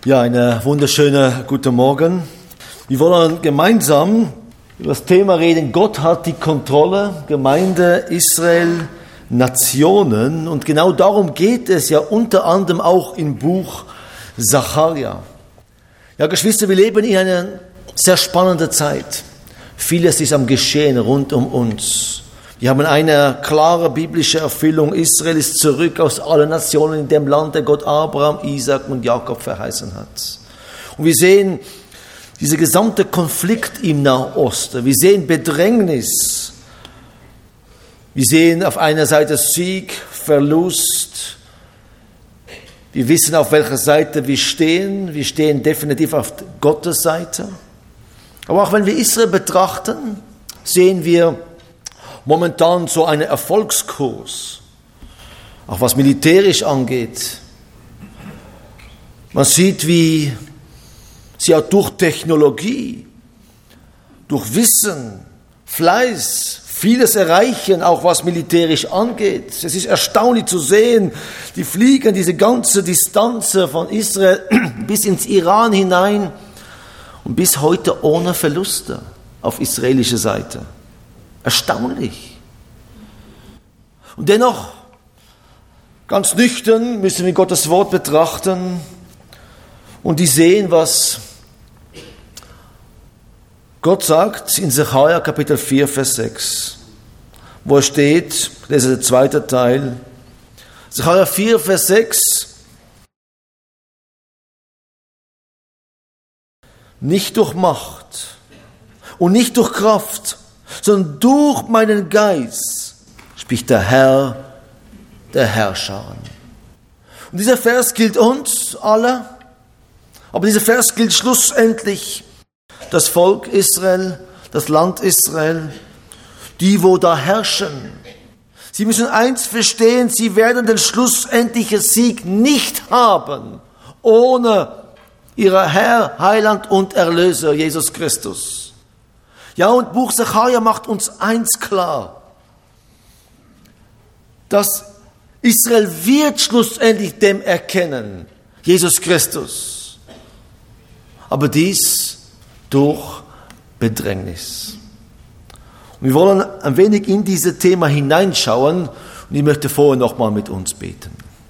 Ja, eine wunderschöne guten Morgen. Wir wollen gemeinsam über das Thema reden, Gott hat die Kontrolle, Gemeinde, Israel, Nationen. Und genau darum geht es ja unter anderem auch im Buch Sacharja. Ja, Geschwister, wir leben in einer sehr spannenden Zeit. Vieles ist am Geschehen rund um uns. Wir haben eine klare biblische Erfüllung. Israel ist zurück aus allen Nationen in dem Land, der Gott Abraham, Isaac und Jakob verheißen hat. Und wir sehen dieser gesamte Konflikt im Nahosten. Wir sehen Bedrängnis. Wir sehen auf einer Seite Sieg, Verlust. Wir wissen, auf welcher Seite wir stehen. Wir stehen definitiv auf Gottes Seite. Aber auch wenn wir Israel betrachten, sehen wir momentan so einen Erfolgskurs, auch was militärisch angeht. Man sieht, wie sie auch durch Technologie, durch Wissen, Fleiß, vieles erreichen, auch was militärisch angeht. Es ist erstaunlich zu sehen, die fliegen diese ganze Distanz von Israel bis ins Iran hinein und bis heute ohne Verluste auf israelischer Seite. Erstaunlich. Und dennoch, ganz nüchtern müssen wir Gottes Wort betrachten und die sehen, was Gott sagt in Sacharja Kapitel 4, Vers 6, wo es steht, das ist der zweite Teil, Sacharja 4, Vers 6, nicht durch Macht und nicht durch Kraft, sondern durch meinen Geist, spricht der Herr, der Herrscher. Und dieser Vers gilt uns alle, aber dieser Vers gilt schlussendlich das Volk Israel, das Land Israel, die, wo da herrschen. Sie müssen eins verstehen, sie werden den schlussendlichen Sieg nicht haben, ohne ihren Herr, Heiland und Erlöser, Jesus Christus. Ja, und Buch Sacharja macht uns eins klar, dass Israel wird schlussendlich dem erkennen, Jesus Christus. Aber dies durch Bedrängnis. Und wir wollen ein wenig in dieses Thema hineinschauen und ich möchte vorher nochmal mit uns beten.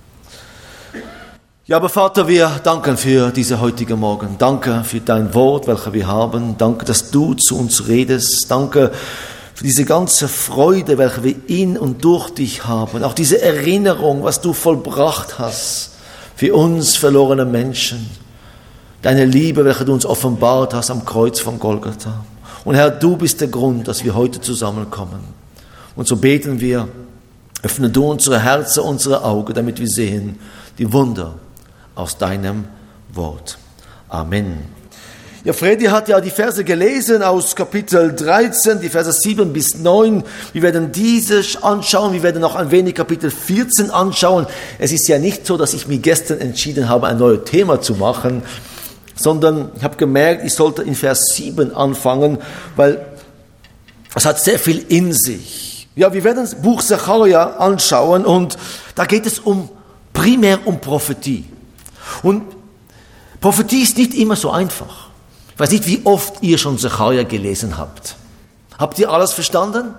Ja, aber Vater, wir danken für diese heutige Morgen. Danke für dein Wort, welches wir haben. Danke, dass du zu uns redest. Danke für diese ganze Freude, welche wir in und durch dich haben. Auch diese Erinnerung, was du vollbracht hast für uns verlorene Menschen. Deine Liebe, welche du uns offenbart hast am Kreuz von Golgatha. Und Herr, du bist der Grund, dass wir heute zusammenkommen. Und so beten wir, öffne du unsere Herzen, unsere Augen, damit wir sehen die Wunder aus deinem Wort. Amen. Ja, Freddy hat ja die Verse gelesen aus Kapitel 13, die Verse 7 bis 9. Wir werden diese anschauen, wir werden noch ein wenig Kapitel 14 anschauen. Es ist ja nicht so, dass ich mir gestern entschieden habe, ein neues Thema zu machen, sondern ich habe gemerkt, ich sollte in Vers 7 anfangen, weil es hat sehr viel in sich. Ja, wir werden das Buch Sacharja anschauen und da geht es primär um Prophetie. Und Prophetie ist nicht immer so einfach. Ich weiß nicht, wie oft ihr schon Sacharja gelesen habt. Habt ihr alles verstanden?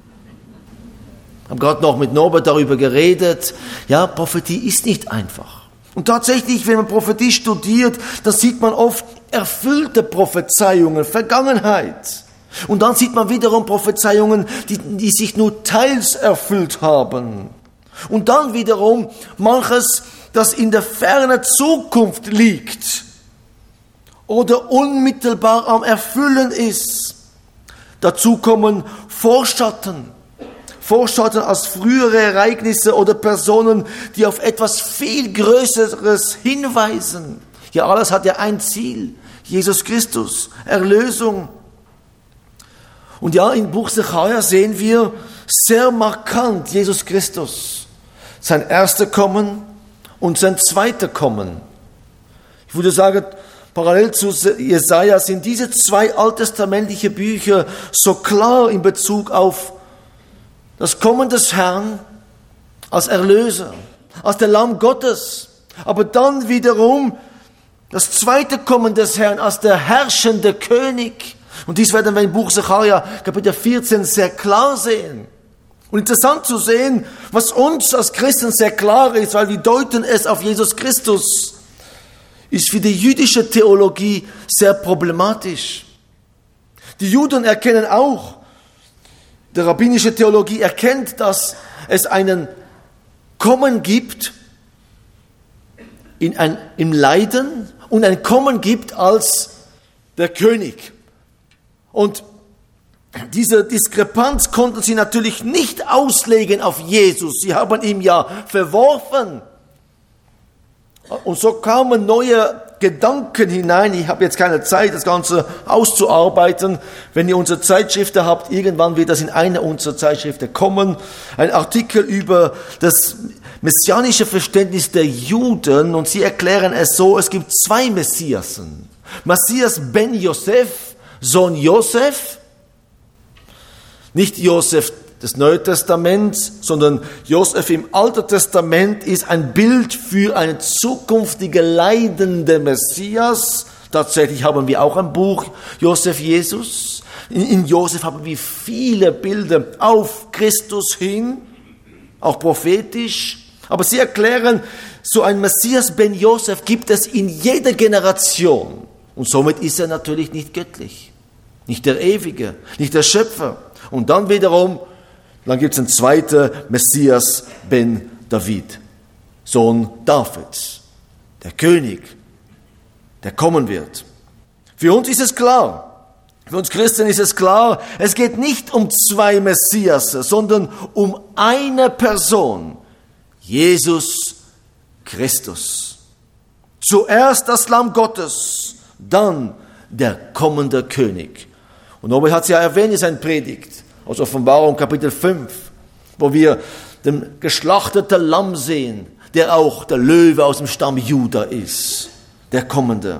Ich habe gerade noch mit Norbert darüber geredet. Ja, Prophetie ist nicht einfach. Und tatsächlich, wenn man Prophetie studiert, dann sieht man oft erfüllte Prophezeiungen, Vergangenheit. Und dann sieht man wiederum Prophezeiungen, die sich nur teils erfüllt haben. Und dann wiederum manches, das in der fernen Zukunft liegt oder unmittelbar am Erfüllen ist. Dazu kommen Vorschatten als frühere Ereignisse oder Personen, die auf etwas viel Größeres hinweisen. Ja, alles hat ja ein Ziel, Jesus Christus, Erlösung. Und ja, im Buch Sacharja sehen wir sehr markant Jesus Christus, sein erster Kommen und sein zweiter Kommen. Ich würde sagen, parallel zu Jesaja sind diese zwei alttestamentliche Bücher so klar in Bezug auf das Kommen des Herrn als Erlöser, als der Lamm Gottes. Aber dann wiederum Das zweite Kommen des Herrn als der herrschende König. Und dies werden wir im Buch Sacharja, Kapitel 14, sehr klar sehen. Und interessant zu sehen, was uns als Christen sehr klar ist, weil wir deuten es auf Jesus Christus, ist für die jüdische Theologie sehr problematisch. Die Juden erkennen auch, die rabbinische Theologie erkennt, dass es einen Kommen gibt im Leiden und ein Kommen gibt als der König. Und diese Diskrepanz konnten sie natürlich nicht auslegen auf Jesus. Sie haben ihn ja verworfen. Und so kamen neue Gedanken hinein. Ich habe jetzt keine Zeit, das Ganze auszuarbeiten. Wenn ihr unsere Zeitschriften habt, irgendwann wird das in einer unserer Zeitschriften kommen. Ein Artikel über das messianische Verständnis der Juden. Und sie erklären es so, es gibt zwei Messiasen. Messias ben Josef, Sohn Josef. Nicht Josef des Neuen Testaments, sondern Josef im Alten Testament ist ein Bild für einen zukünftigen leidenden Messias. Tatsächlich haben wir auch ein Buch, Josef Jesus. In Josef haben wir viele Bilder auf Christus hin, auch prophetisch. Aber sie erklären, so ein Messias ben Josef gibt es in jeder Generation. Und somit ist er natürlich nicht göttlich, nicht der Ewige, nicht der Schöpfer. Und dann wiederum, dann gibt es einen zweiten Messias ben David, Sohn Davids, der König, der kommen wird. Für uns ist es klar, für uns Christen ist es klar, es geht nicht um zwei Messias, sondern um eine Person, Jesus Christus. Zuerst das Lamm Gottes, dann der kommende König. Und Robert hat es ja erwähnt in seiner Predigt, aus Offenbarung Kapitel 5, wo wir den geschlachteten Lamm sehen, der auch der Löwe aus dem Stamm Juda ist, der Kommende.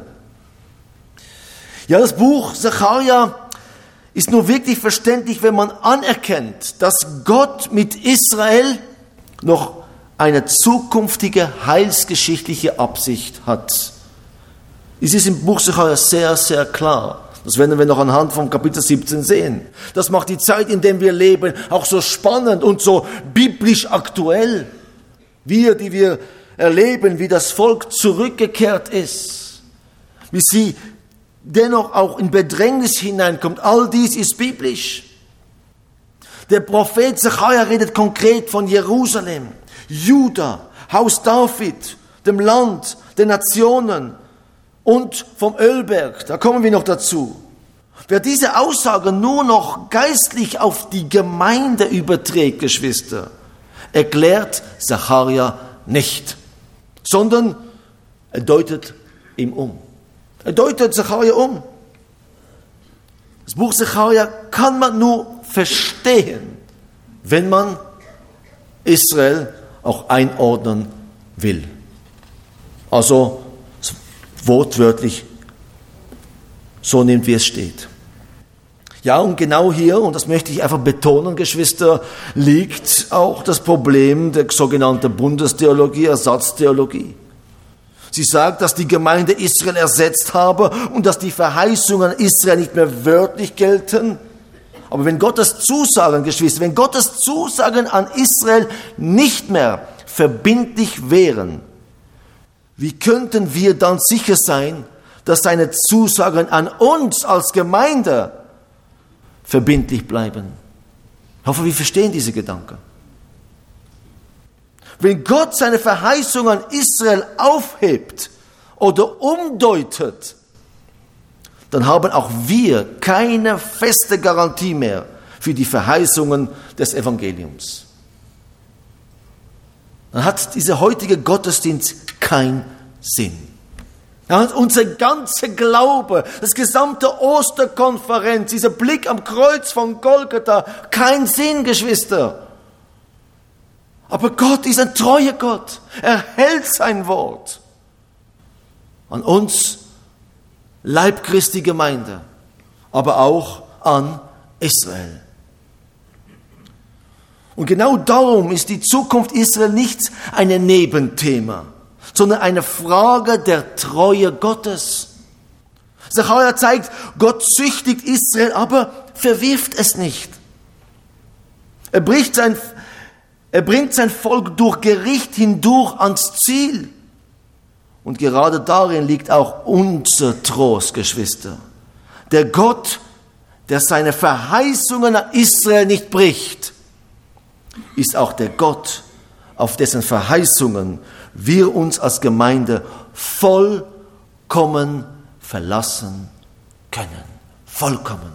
Ja, das Buch Sacharja ist nur wirklich verständlich, wenn man anerkennt, dass Gott mit Israel noch eine zukünftige heilsgeschichtliche Absicht hat. Es ist im Buch Sacharja sehr, sehr klar. Das werden wir noch anhand von Kapitel 17 sehen. Das macht die Zeit, in der wir leben, auch so spannend und so biblisch aktuell. Wir, die wir erleben, wie das Volk zurückgekehrt ist, wie sie dennoch auch in Bedrängnis hineinkommt. All dies ist biblisch. Der Prophet Sacharja redet konkret von Jerusalem, Juda, Haus David, dem Land, den Nationen, und vom Ölberg, da kommen wir noch dazu. Wer diese Aussage nur noch geistlich auf die Gemeinde überträgt, Geschwister, erklärt Sacharja nicht, sondern er deutet ihm um. Er deutet Sacharja um. Das Buch Sacharja kann man nur verstehen, wenn man Israel auch einordnen will. Also wortwörtlich so nimmt, wie es steht. Ja, und genau hier, und das möchte ich einfach betonen, Geschwister, liegt auch das Problem der sogenannten Bundestheologie, Ersatztheologie. Sie sagt, dass die Gemeinde Israel ersetzt habe und dass die Verheißungen an Israel nicht mehr wörtlich gelten. Aber wenn Gottes Zusagen, Geschwister, wenn Gottes Zusagen an Israel nicht mehr verbindlich wären, wie könnten wir dann sicher sein, dass seine Zusagen an uns als Gemeinde verbindlich bleiben? Ich hoffe, wir verstehen diese Gedanken. Wenn Gott seine Verheißung an Israel aufhebt oder umdeutet, dann haben auch wir keine feste Garantie mehr für die Verheißungen des Evangeliums. Dann hat dieser heutige Gottesdienst keinen Sinn. Dann hat unser ganzer Glaube, das gesamte Osterkonferenz, dieser Blick am Kreuz von Golgatha, keinen Sinn, Geschwister. Aber Gott ist ein treuer Gott. Er hält sein Wort. An uns, Leib Christi Gemeinde, aber auch an Israel. Und genau darum ist die Zukunft Israel nicht ein Nebenthema. sondern eine Frage der Treue Gottes. Sacharja zeigt, Gott züchtigt Israel, aber verwirft es nicht. Er bringt sein Volk durch Gericht hindurch ans Ziel. Und gerade darin liegt auch unser Trost, Geschwister. Der Gott, der seine Verheißungen an Israel nicht bricht, ist auch der Gott, auf dessen Verheißungen wir uns als Gemeinde vollkommen verlassen können. Vollkommen.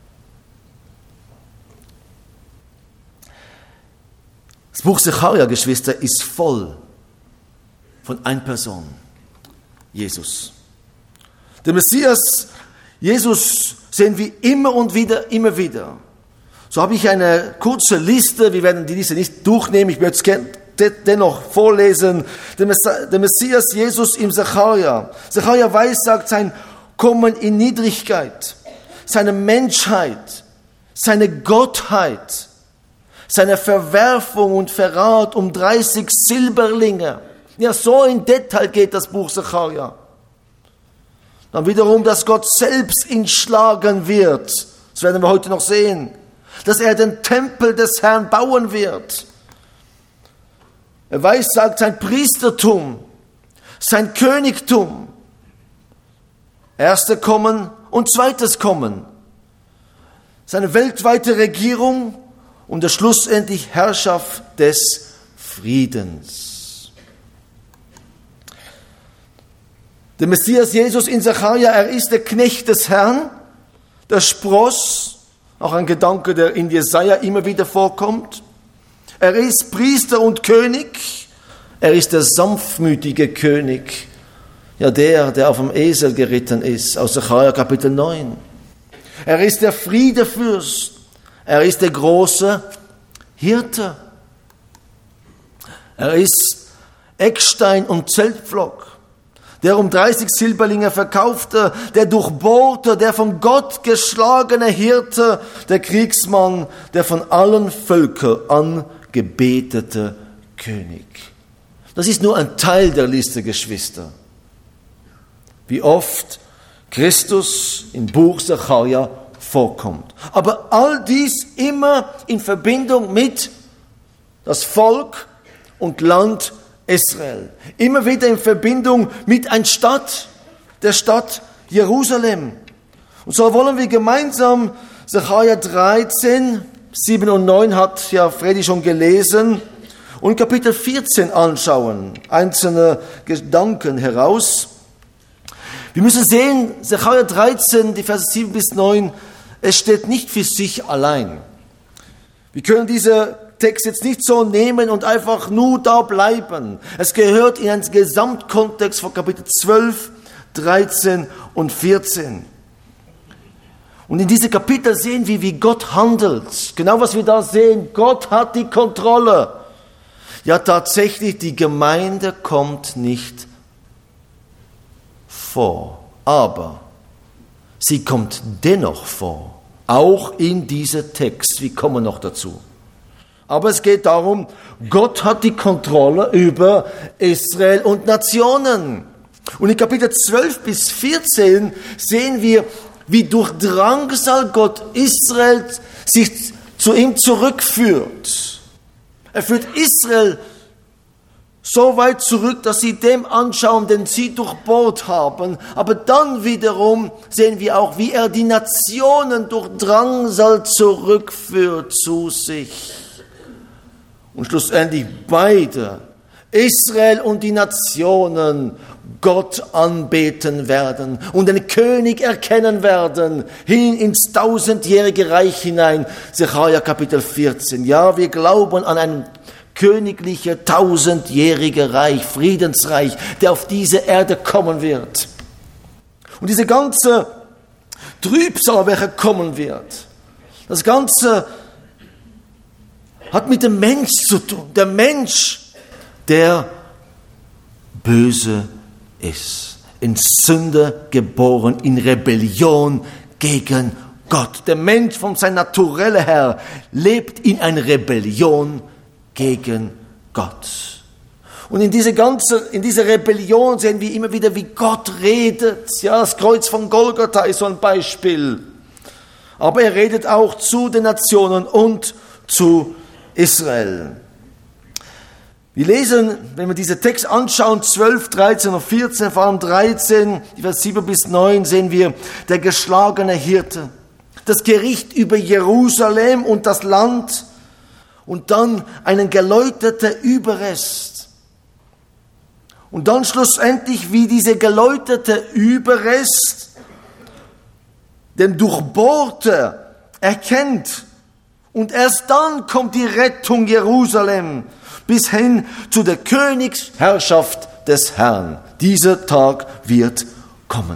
Das Buch Sacharja, Geschwister, ist voll von einer Person. Jesus. Der Messias, Jesus, sehen wir immer und wieder, immer wieder. So habe ich eine kurze Liste, wir werden die Liste nicht durchnehmen, ich werde es dennoch vorlesen. Der Messias Jesus im Sacharja. Sacharja weissagt sein Kommen in Niedrigkeit, seine Menschheit, seine Gottheit, seine Verwerfung und Verrat 30 Silberlinge. Ja, so in Detail geht das Buch Sacharja. Dann wiederum, dass Gott selbst ihn schlagen wird. Das werden wir heute noch sehen. Dass er den Tempel des Herrn bauen wird. Er weissagt sein Priestertum, sein Königtum. Erste Kommen und zweites Kommen. Seine weltweite Regierung und der schlussendlich Herrschaft des Friedens. Der Messias Jesus in Sacharja, er ist der Knecht des Herrn, der Spross, auch ein Gedanke, der in Jesaja immer wieder vorkommt. Er ist Priester und König, er ist der sanftmütige König, ja der auf dem Esel geritten ist, aus Sacharja Kapitel 9. Er ist der Friedefürst, er ist der große Hirte. Er ist Eckstein und Zeltpflock, der 30 Silberlinge verkaufte, der durchbohrte, der von Gott geschlagene Hirte, der Kriegsmann, der von allen Völkern angebetete König. Das ist nur ein Teil der Liste, Geschwister. Wie oft Christus im Buch Sacharja vorkommt. Aber all dies immer in Verbindung mit das Volk und Land Israel. Immer wieder in Verbindung mit einer Stadt, der Stadt Jerusalem. Und so wollen wir gemeinsam Sacharja 13, 7 und 9 hat ja Freddy schon gelesen, und Kapitel 14 anschauen, einzelne Gedanken heraus. Wir müssen sehen, Sacharja 13, die Verse 7 bis 9, es steht nicht für sich allein. Wir können diese Text jetzt nicht so nehmen und einfach nur da bleiben. Es gehört in einen Gesamtkontext von Kapitel 12, 13 und 14. Und in diesem Kapitel sehen wir, wie Gott handelt. Genau was wir da sehen, Gott hat die Kontrolle. Ja, tatsächlich, die Gemeinde kommt nicht vor, aber sie kommt dennoch vor, auch in diesem Text. Wir kommen noch dazu. Aber es geht darum, Gott hat die Kontrolle über Israel und Nationen. Und in Kapitel 12 bis 14 sehen wir, wie durch Drangsal Gott Israel sich zu ihm zurückführt. Er führt Israel so weit zurück, dass sie dem anschauen, den sie durchbohrt haben. Aber dann wiederum sehen wir auch, wie er die Nationen durch Drangsal zurückführt zu sich. Und schlussendlich beide, Israel und die Nationen, Gott anbeten werden und den König erkennen werden, hin ins 1000-jährige Reich hinein. Sacharja Kapitel 14. Ja, wir glauben an ein königliches 1000-jähriges Reich, Friedensreich, der auf diese Erde kommen wird. Und diese ganze Trübsal, welche kommen wird, das Ganze hat mit dem Mensch zu tun. Der Mensch, der böse ist, in Sünde geboren, in Rebellion gegen Gott. Der Mensch von seinem Naturelle her lebt in einer Rebellion gegen Gott. Und in dieser Rebellion sehen wir immer wieder, wie Gott redet. Ja, das Kreuz von Golgatha ist so ein Beispiel. Aber er redet auch zu den Nationen und zu Israel. Wir lesen, wenn wir diesen Text anschauen, 12, 13 und 14, vor allem 13, Vers 7 bis 9, sehen wir der geschlagene Hirte, das Gericht über Jerusalem und das Land und dann einen geläuterten Überrest. Und dann schlussendlich, wie dieser geläuterte Überrest den Durchbohrte erkennt. Und erst dann kommt die Rettung Jerusalem bis hin zu der Königsherrschaft des Herrn. Dieser Tag wird kommen.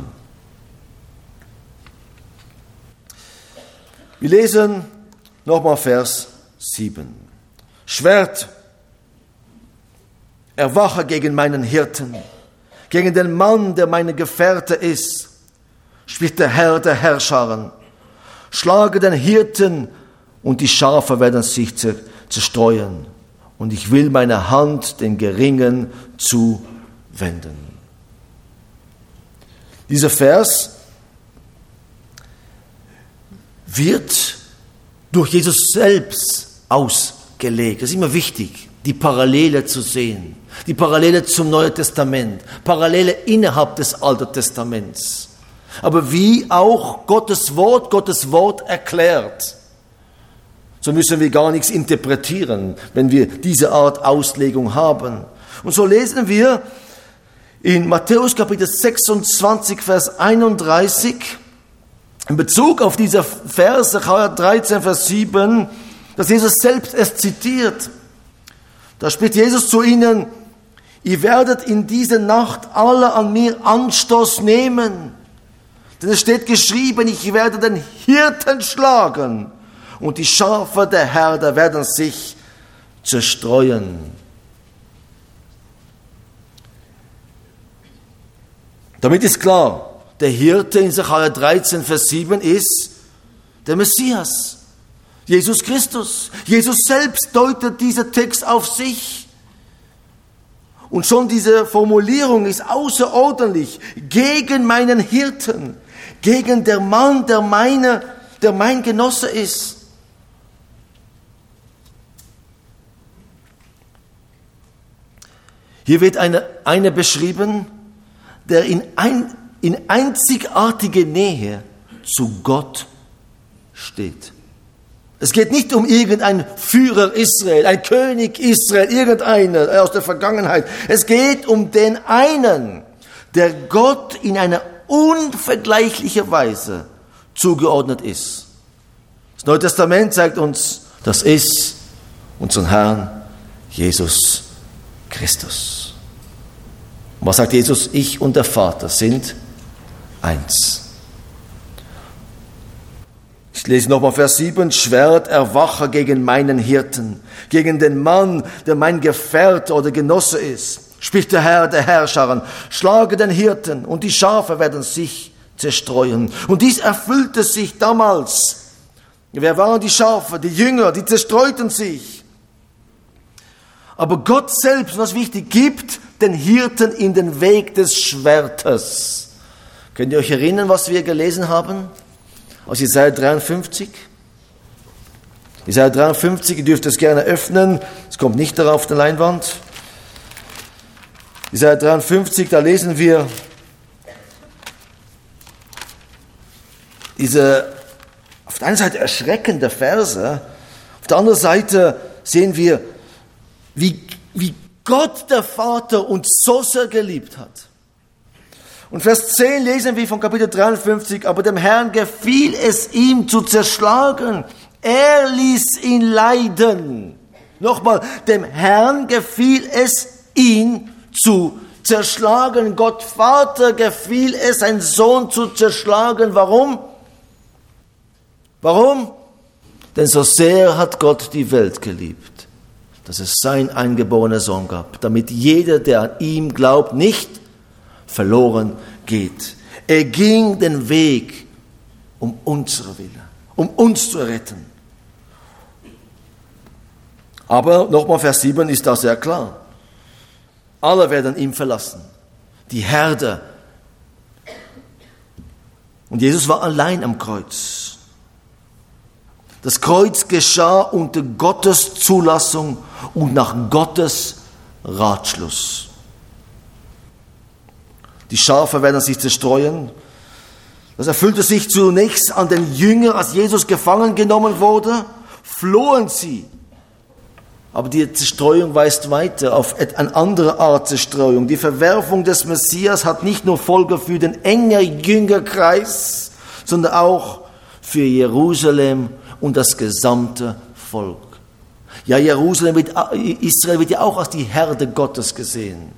Wir lesen nochmal Vers 7. Schwert, erwache gegen meinen Hirten, gegen den Mann, der meine Gefährte ist, spricht der Herr der Herrscharen. Schlage den Hirten und die Schafe werden sich zerstreuen. Und ich will meine Hand den Geringen zuwenden. Dieser Vers wird durch Jesus selbst ausgelegt. Es ist immer wichtig, die Parallele zu sehen. Die Parallele zum Neuen Testament. Parallele innerhalb des Alten Testaments. Aber wie auch Gottes Wort erklärt. So müssen wir gar nichts interpretieren, wenn wir diese Art Auslegung haben. Und so lesen wir in Matthäus Kapitel 26, Vers 31, in Bezug auf diese Verse, 13, Vers 7, dass Jesus selbst es zitiert. Da spricht Jesus zu ihnen, ihr werdet in dieser Nacht alle an mir Anstoß nehmen. Denn es steht geschrieben, ich werde den Hirten schlagen und die Schafe der Herde werden sich zerstreuen. Damit ist klar, der Hirte in Sacharja 13, Vers 7 ist der Messias, Jesus Christus. Jesus selbst deutet diesen Text auf sich. Und schon diese Formulierung ist außerordentlich. Gegen meinen Hirten, gegen der Mann, der mein Genosse ist. Hier wird einer beschrieben, der in einzigartige Nähe zu Gott steht. Es geht nicht um irgendein Führer Israel, ein König Israel, irgendeiner aus der Vergangenheit. Es geht um den einen, der Gott in einer unvergleichlichen Weise zugeordnet ist. Das Neue Testament zeigt uns, das ist unseren Herrn Jesus Christus. Und was sagt Jesus? Ich und der Vater sind eins. Ich lese nochmal Vers 7. Schwert, erwache gegen meinen Hirten, gegen den Mann, der mein Gefährte oder Genosse ist, spricht der Herr der Herrscharen. Schlage den Hirten und die Schafe werden sich zerstreuen. Und dies erfüllte sich damals. Wer waren die Schafe? Die Jünger, die zerstreuten sich. Aber Gott selbst, und das ist wichtig, gibt den Hirten in den Weg des Schwertes. Könnt ihr euch erinnern, was wir gelesen haben? Aus Jesaja 53. Jesaja 53, ihr dürft es gerne öffnen. Es kommt nicht darauf auf der Leinwand. Jesaja 53, da lesen wir diese auf der einen Seite erschreckende Verse, auf der anderen Seite sehen wir, wie Gott der Vater uns so sehr geliebt hat. Und Vers 10 lesen wir von Kapitel 53, aber dem Herrn gefiel es, ihm zu zerschlagen. Er ließ ihn leiden. Nochmal, dem Herrn gefiel es, ihn zu zerschlagen. Gott Vater gefiel es, seinen Sohn zu zerschlagen. Warum? Warum? Denn so sehr hat Gott die Welt geliebt, dass es seinen eingeborenen Sohn gab, damit jeder, der an ihm glaubt, nicht verloren geht. Er ging den Weg um unsere Wille, um uns zu retten. Aber nochmal Vers 7 ist da sehr klar. Alle werden ihn verlassen. Die Herde. Und Jesus war allein am Kreuz. Das Kreuz geschah unter Gottes Zulassung und nach Gottes Ratschluss. Die Schafe werden sich zerstreuen. Das erfüllte sich zunächst an den Jüngern, als Jesus gefangen genommen wurde, flohen sie. Aber die Zerstreuung weist weiter auf eine andere Art Zerstreuung. Die Verwerfung des Messias hat nicht nur Folge für den engen Jüngerkreis, sondern auch für Jerusalem und das gesamte Volk. Ja, Israel wird ja auch als die Herde Gottes gesehen.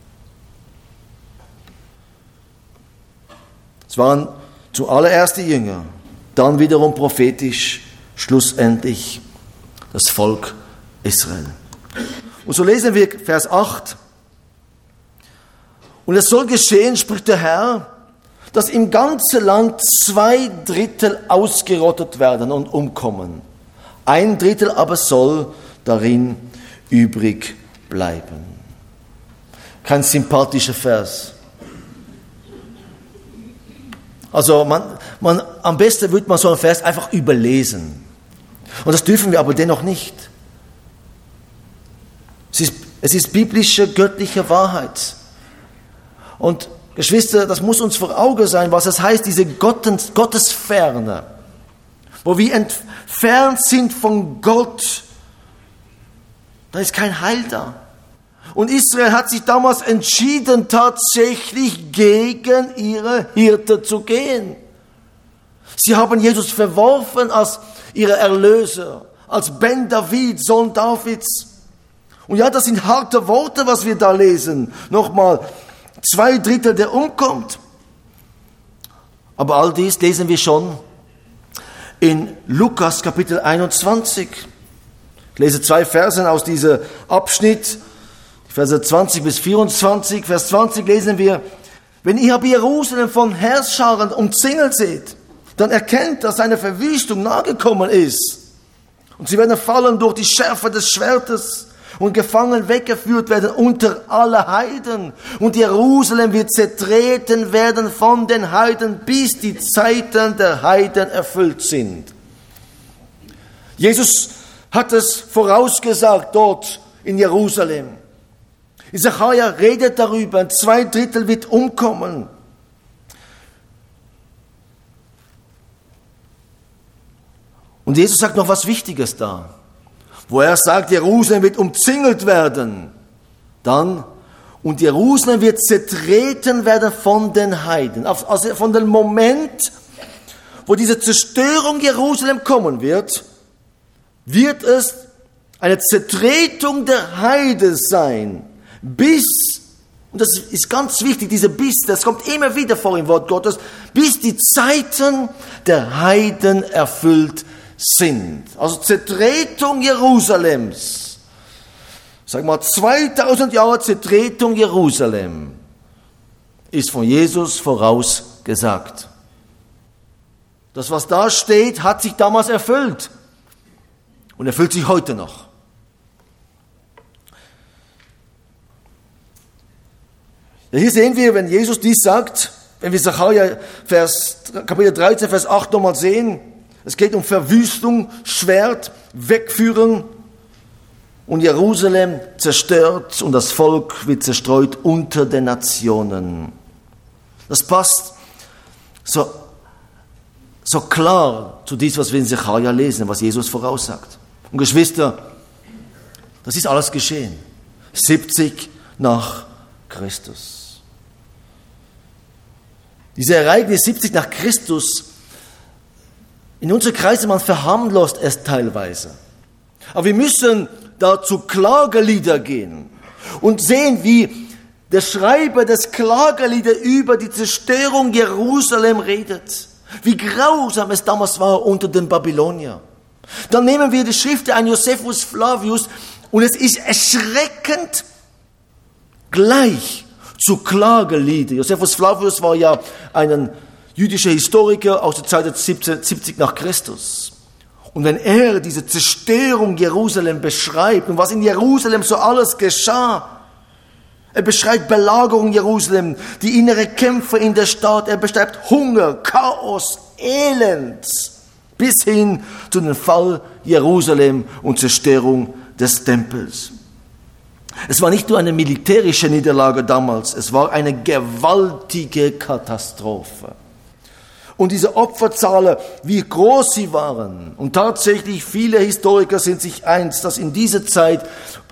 Es waren zuallererst die Jünger, dann wiederum prophetisch, schlussendlich das Volk Israel. Und so lesen wir Vers 8. Und es soll geschehen, spricht der Herr, dass im ganzen Land 2/3 ausgerottet werden und umkommen. 1/3 aber soll darin übrig bleiben. Kein sympathischer Vers. Also am besten würde man so einen Vers einfach überlesen. Und das dürfen wir aber dennoch nicht. Es ist biblische, göttliche Wahrheit. Und Geschwister, das muss uns vor Augen sein, was es heißt, diese Gottesferne, wo wir entfernt sind von Gott. Da ist kein Heil da. Und Israel hat sich damals entschieden, tatsächlich gegen ihre Hirte zu gehen. Sie haben Jesus verworfen als ihre Erlöser, als Ben David, Sohn Davids. Und ja, das sind harte Worte, was wir da lesen. Nochmal, 2/3, der umkommt. Aber all dies lesen wir schon in Lukas Kapitel 21. Ich lese 2 Verse aus diesem Abschnitt, Verse 20 bis 24. Vers 20 lesen wir: Wenn ihr aber Jerusalem von Heerscharen umzingelt seht, dann erkennt, dass eine Verwüstung nahegekommen ist. Und sie werden fallen durch die Schärfe des Schwertes und gefangen weggeführt werden unter alle Heiden. Und Jerusalem wird zertreten werden von den Heiden, bis die Zeiten der Heiden erfüllt sind. Jesus hat es vorausgesagt dort in Jerusalem. Sacharja redet darüber, 2/3 wird umkommen. Und Jesus sagt noch was Wichtiges da, wo er sagt, Jerusalem wird umzingelt werden. Dann, und Jerusalem wird zertreten werden von den Heiden. Also von dem Moment, wo diese Zerstörung Jerusalem kommen wird, wird es eine Zertretung der Heide sein. Bis, und das ist ganz wichtig, dieser bis, das kommt immer wieder vor im Wort Gottes, bis die Zeiten der Heiden erfüllt sind. Also Zertretung Jerusalems. Sag mal, 2000 Jahre Zertretung Jerusalem ist von Jesus vorausgesagt. Das, was da steht, hat sich damals erfüllt und erfüllt sich heute noch. Ja, hier sehen wir, wenn Jesus dies sagt, wenn wir Sacharja Kapitel 13, Vers 8 nochmal sehen, es geht um Verwüstung, Schwert, Wegführen und Jerusalem zerstört und das Volk wird zerstreut unter den Nationen. Das passt so klar zu dem, was wir in Sacharja lesen, was Jesus voraussagt. Und Geschwister, das ist alles geschehen. 70 nach Christus. Diese Ereignis 70 nach Christus, in unseren Kreisen, man verharmlost es teilweise. Aber wir müssen da zu Klagelieder gehen und sehen, wie der Schreiber des Klagelieder über die Zerstörung Jerusalem redet. Wie grausam es damals war unter den Babyloniern. Dann nehmen wir die Schrift an Josephus Flavius und es ist erschreckend gleich zu Klagelieder. Josephus Flavius war ja ein jüdischer Historiker aus der Zeit der 70 nach Christus. Und wenn er diese Zerstörung Jerusalem beschreibt und was in Jerusalem so alles geschah, Er beschreibt Belagerung Jerusalem, die innere Kämpfe in der Stadt. Er beschreibt Hunger, Chaos, Elend, bis hin zu dem Fall Jerusalem und Zerstörung des Tempels. Es war nicht nur eine militärische Niederlage damals, es war eine gewaltige Katastrophe. Und diese Opferzahlen, wie groß sie waren, und tatsächlich viele Historiker sind sich eins, dass in dieser Zeit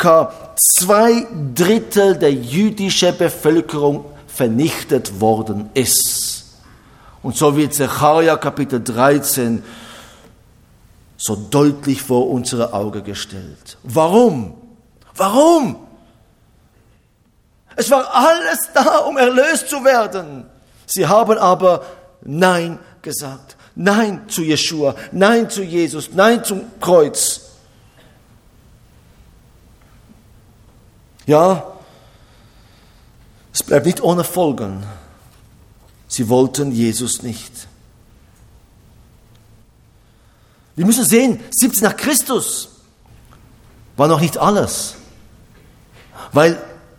2/3 der jüdischen Bevölkerung vernichtet worden ist. Und so wird Zechariah Kapitel 13 so deutlich vor unsere Augen gestellt. Warum? Warum? Es war alles da, um erlöst zu werden. Sie haben aber Nein gesagt. Nein zu Jeschua, Nein zu Jesus, Nein zum Kreuz. Ja, es bleibt nicht ohne Folgen. Sie wollten Jesus nicht. Wir müssen sehen, 70 nach Christus war noch nicht alles. Weil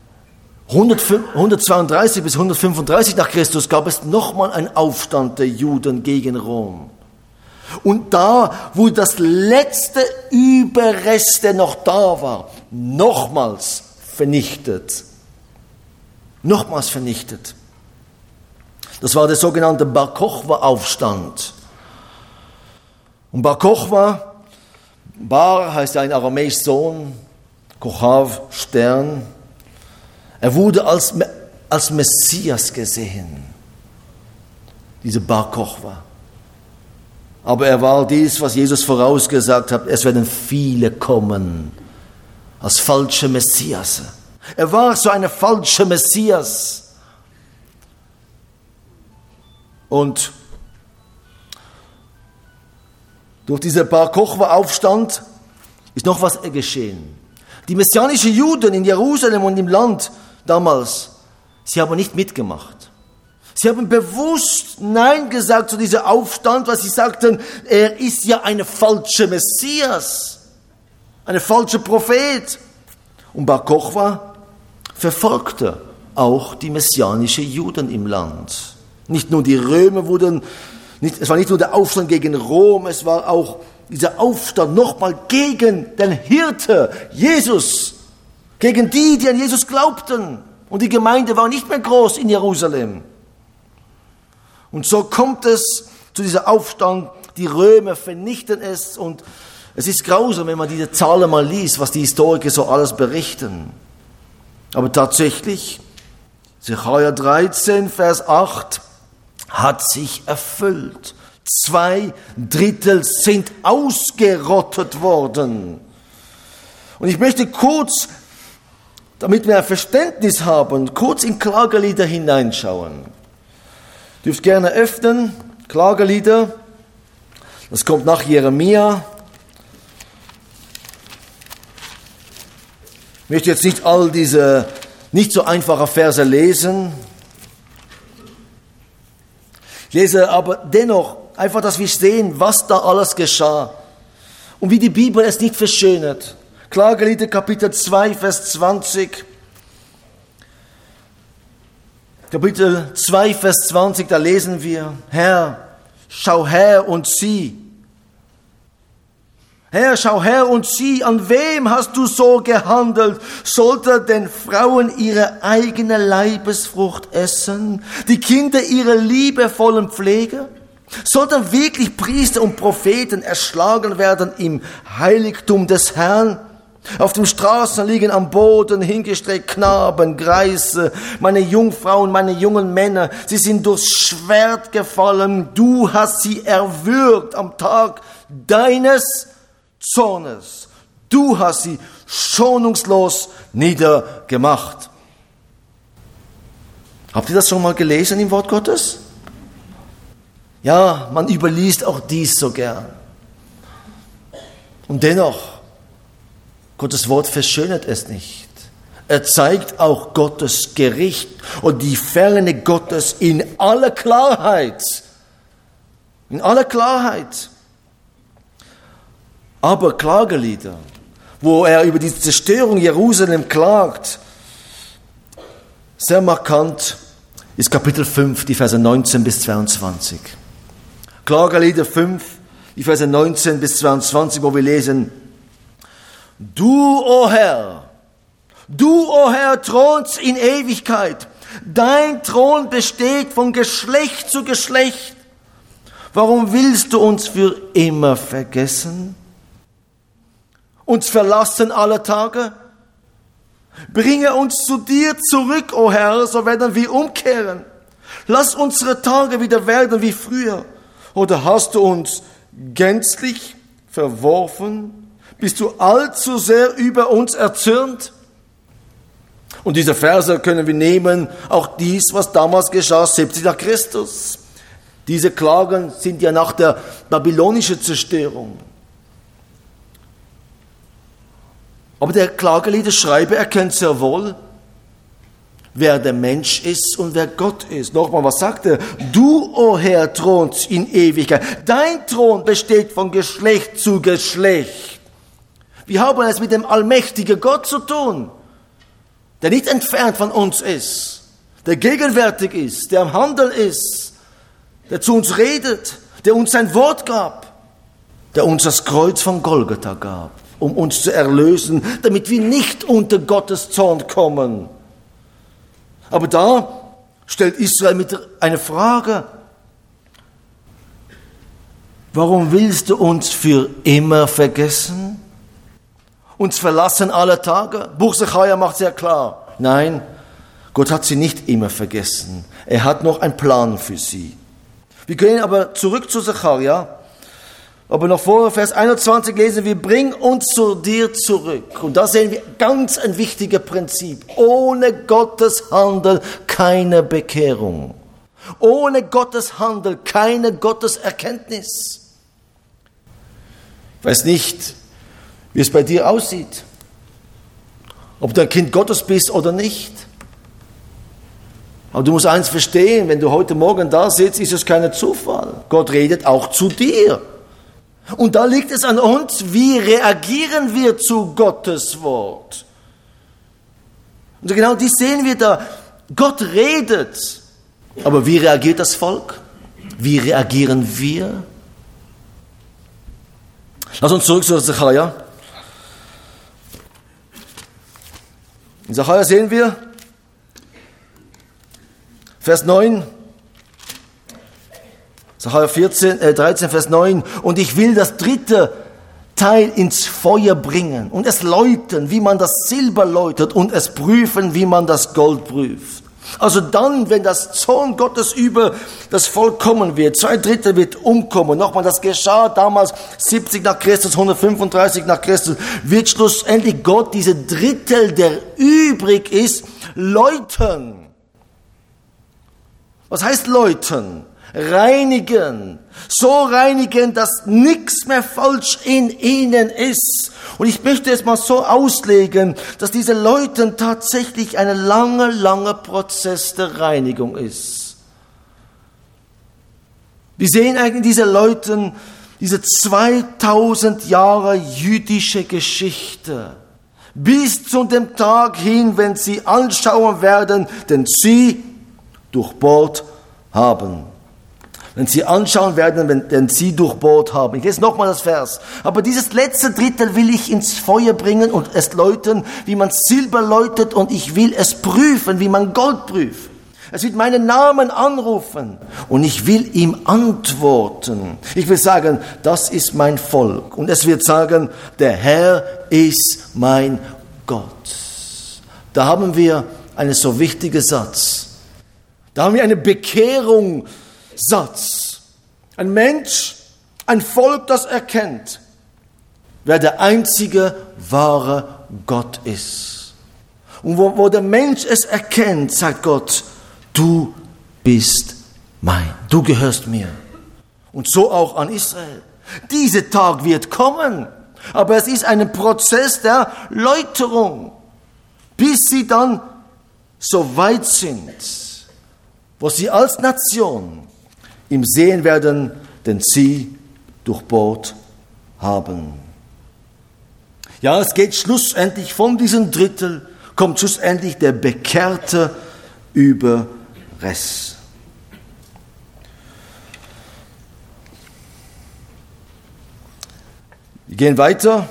132 bis 135 nach Christus gab es nochmal einen Aufstand der Juden gegen Rom. Und da, wo das letzte Überreste noch da war, nochmals vernichtet. Nochmals vernichtet. Das war der sogenannte Bar Kochba-Aufstand. Und Bar Kochba, Bar heißt ja ein aramäischer Sohn, Kochav, Stern. Er wurde als Messias gesehen, dieser Bar Kochba. Aber er war dies, was Jesus vorausgesagt hat, es werden viele kommen als falsche Messias. Er war so eine falsche Messias. Und durch diesen Bar Kochba-Aufstand ist noch was geschehen. Die messianischen Juden in Jerusalem und im Land damals, sie haben nicht mitgemacht. Sie haben bewusst Nein gesagt zu diesem Aufstand, weil sie sagten, er ist ja eine falsche Messias, eine falsche Prophet. Und Bar Kochba verfolgte auch die messianischen Juden im Land. Nicht nur die Römer es war nicht nur der Aufstand gegen Rom, es war auch dieser Aufstand nochmal gegen den Hirte, Jesus, gegen die an Jesus glaubten. Und die Gemeinde war nicht mehr groß in Jerusalem. Und so kommt es zu diesem Aufstand, die Römer vernichten es und es ist grausam, wenn man diese Zahlen mal liest, was die Historiker so alles berichten. Aber tatsächlich, Zechariah 13, Vers 8, hat sich erfüllt. 2/3 sind ausgerottet worden. Und ich möchte kurz, damit wir ein Verständnis haben, kurz in Klagelieder hineinschauen. Ihr dürft gerne öffnen, Klagelieder. Das kommt nach Jeremia. Ich möchte jetzt nicht all diese nicht so einfachen Verse lesen. Ich lese aber dennoch einfach, dass wir sehen, was da alles geschah und wie die Bibel es nicht verschönert. Klagelieder Kapitel 2, Vers 20. Kapitel 2, Vers 20, da lesen wir, Herr, schau her und sieh. Herr, schau her und sieh, an wem hast du so gehandelt? Sollte den Frauen ihre eigene Leibesfrucht essen, die Kinder ihre liebevollen Pflege? Sollten wirklich Priester und Propheten erschlagen werden im Heiligtum des Herrn? Auf den Straßen liegen am Boden hingestreckt Knaben, Greise, meine Jungfrauen, meine jungen Männer. Sie sind durchs Schwert gefallen. Du hast sie erwürgt am Tag deines Zornes. Du hast sie schonungslos niedergemacht. Habt ihr das schon mal gelesen im Wort Gottes? Ja, man überliest auch dies so gern. Und dennoch, Gottes Wort verschönert es nicht. Er zeigt auch Gottes Gericht und die Ferne Gottes in aller Klarheit. In aller Klarheit. Aber Klagelieder, wo er über die Zerstörung Jerusalem klagt, Sehr markant ist Kapitel 5, die Verse 19 bis 22. Klagelieder 5, die Verse 19 bis 22, wo wir lesen: Du, o Herr, thronst in Ewigkeit. Dein Thron besteht von Geschlecht zu Geschlecht. Warum willst du uns für immer vergessen? Uns verlassen alle Tage? Bringe uns zu dir zurück, o Herr, so werden wir umkehren. Lass unsere Tage wieder werden wie früher. Oder hast du uns gänzlich verworfen? Bist du allzu sehr über uns erzürnt? Und diese Verse können wir nehmen, auch dies, was damals geschah, 70 nach Christus. Diese Klagen sind ja nach der babylonischen Zerstörung. Aber der Klageliederschreiber erkennt sehr wohl, wer der Mensch ist und wer Gott ist. Nochmal, was sagt er? Du, o Herr, thronst in Ewigkeit. Dein Thron besteht von Geschlecht zu Geschlecht. Wir haben es mit dem allmächtigen Gott zu tun, der nicht entfernt von uns ist, der gegenwärtig ist, der am Handeln ist, der zu uns redet, der uns sein Wort gab, der uns das Kreuz von Golgatha gab, um uns zu erlösen, damit wir nicht unter Gottes Zorn kommen. Aber da stellt Israel mit eine Frage: Warum willst du uns für immer vergessen? Uns verlassen alle Tage? Buch Sacharja macht sehr klar: Nein, Gott hat sie nicht immer vergessen. Er hat noch einen Plan für sie. Wir gehen aber zurück zu Sacharja. Aber noch vor Vers 21 lesen wir: Bring uns zu dir zurück. Und da sehen wir ganz ein wichtiges Prinzip. Ohne Gottes Handeln keine Bekehrung. Ohne Gottes Handeln keine Gotteserkenntnis. Ich weiß nicht, wie es bei dir aussieht. Ob du ein Kind Gottes bist oder nicht. Aber du musst eins verstehen: Wenn du heute Morgen da sitzt, ist es kein Zufall. Gott redet auch zu dir. Und da liegt es an uns, wie reagieren wir zu Gottes Wort. Und genau dies sehen wir da. Gott redet. Aber wie reagiert das Volk? Wie reagieren wir? Lass uns zurück zu Sacharja. In Sacharja sehen wir Vers 9. Sacharja 13, Vers 9. Und ich will das dritte Teil ins Feuer bringen und es läuten, wie man das Silber läutet, und es prüfen, wie man das Gold prüft. Also dann, wenn das Zorn Gottes über das Volk kommen wird, 2/3 wird umkommen. Nochmal, das geschah damals 70 nach Christus, 135 nach Christus, wird schlussendlich Gott diese Drittel, der übrig ist, läuten. Was heißt läuten? Reinigen, so reinigen, dass nichts mehr falsch in ihnen ist. Und ich möchte es mal so auslegen, dass diese Läuten tatsächlich ein langer Prozess der Reinigung ist. Wir sehen eigentlich diese Läuten, diese 2000 Jahre jüdische Geschichte, bis zu dem Tag hin, wenn sie anschauen werden, den sie durchbohrt haben. Wenn sie anschauen werden, wenn sie durchbohrt haben. Ich lese nochmal das Vers. Aber dieses letzte Drittel will ich ins Feuer bringen und es läuten, wie man Silber läutet, und ich will es prüfen, wie man Gold prüft. Es wird meinen Namen anrufen und ich will ihm antworten. Ich will sagen, das ist mein Volk. Und es wird sagen, der Herr ist mein Gott. Da haben wir einen so wichtigen Satz. Da haben wir eine Bekehrung. Satz. Ein Mensch, ein Volk, das erkennt, wer der einzige wahre Gott ist. Und wo der Mensch es erkennt, sagt Gott: Du bist mein, du gehörst mir. Und so auch an Israel. Dieser Tag wird kommen, aber es ist ein Prozess der Läuterung, bis sie dann so weit sind, wo sie als Nation ihm sehen werden, den sie durchbohrt haben. Ja, es geht schlussendlich von diesem Drittel, kommt schlussendlich der bekehrte Überrest. Wir gehen weiter.